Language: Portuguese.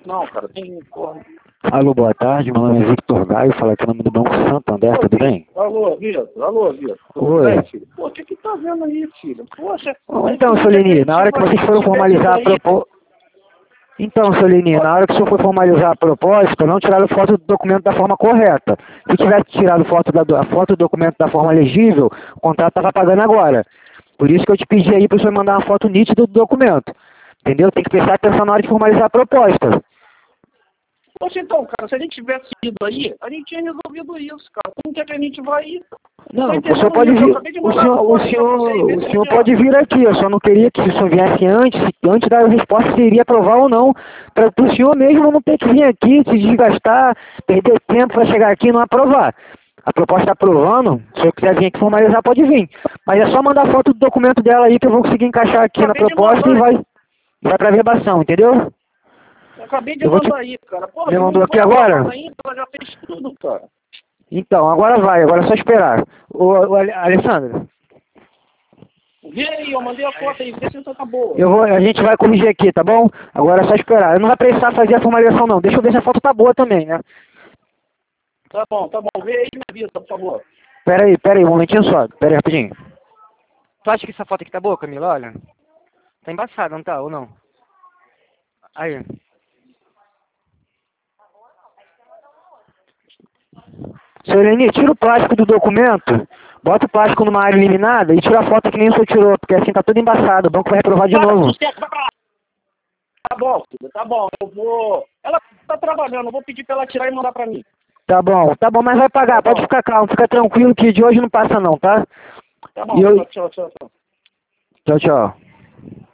Não, cara, tem porra. Alô, boa tarde, meu nome é Victor Gaio, falo aqui no nome do Banco Santander, tudo bem? Alô, Vitor. Tudo Oi. bem, filho? Pô, o que tá vendo aí, filho? Poxa. Então, Solini, na hora que vocês foram formalizar a proposta... Então, Solini, na hora que o senhor for formalizar a proposta, não tiraram foto do documento da forma correta. Se tivesse tirado a foto do documento da forma legível, o contrato estava pagando agora. Por isso que eu te pedi aí para o senhor mandar uma foto nítida do documento. Entendeu? Tem que prestar atenção na hora de formalizar a proposta. Poxa, então, cara, se a gente tivesse ido aí, a gente tinha resolvido isso, cara. Como que é que a gente vai ir? Não, o senhor pode vir. O senhor pode vir aqui. Eu só não queria que se o senhor viesse antes da resposta se iria aprovar ou não. Para o senhor mesmo não ter que vir aqui, se desgastar, perder tempo para chegar aqui e não aprovar. A proposta está aprovando. Se o senhor quiser vir aqui formalizar, pode vir. Mas é só mandar foto do documento dela aí que eu vou conseguir encaixar aqui na proposta e vai para verbação, entendeu? Eu acabei de mandar aí, cara. Porra, você mandou aqui agora? Ainda, ela já fez tudo, cara. Então, agora é só esperar. Ô Alessandro. Vê aí, eu mandei a foto aí, vê se isso tá boa. A gente vai corrigir aqui, tá bom? Agora é só esperar. Eu não vai precisar fazer a formalização não. Deixa eu ver se a foto tá boa também, né? Tá bom. Vê aí e me avisa, por favor. Pera aí, um momentinho só. Pera aí, rapidinho. Tu acha que essa foto aqui tá boa, Camila? Olha. Tá embaçada, não tá? Ou não? Aí. Seu Leni, tira o plástico do documento, bota o plástico numa área eliminada e tira a foto que nem o senhor tirou, porque assim tá tudo embaçado, o banco vai reprovar de novo. Tá bom, filho, tá bom, eu vou... Ela tá trabalhando, eu vou pedir pra ela tirar e mandar pra mim. Tá bom, mas vai pagar, pode ficar calmo, fica tranquilo que de hoje não passa não, tá? Tá bom, tchau. Tchau.